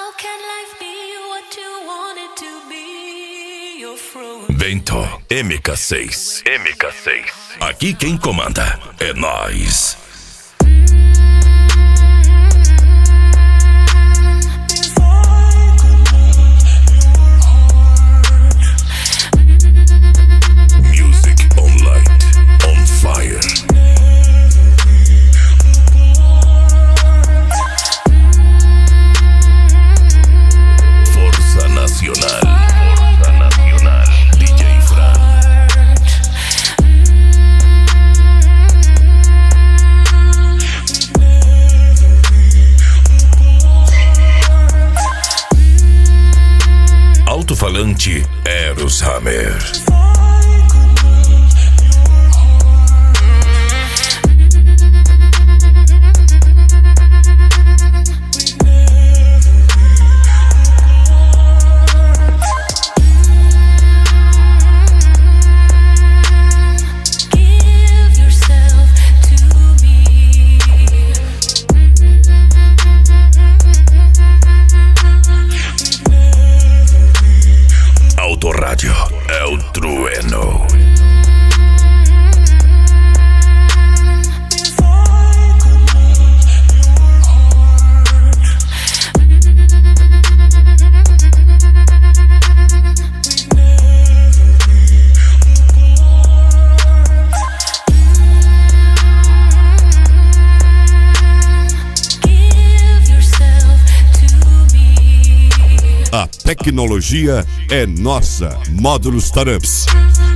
Bento MK6. Aqui quem comanda é nós. Music on light, on fire. Força Nacional. DJ Fran. Alto-falante Eros Hammer. Autorádio é o Trueno. A tecnologia é nossa. Módulos Startups.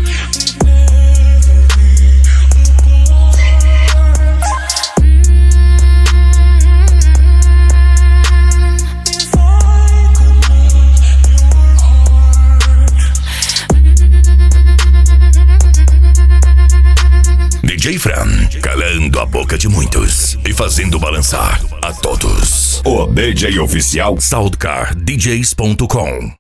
DJ Fran, calando a boca de muitos e fazendo balançar a todos. O DJ oficial SoundcarDJs.com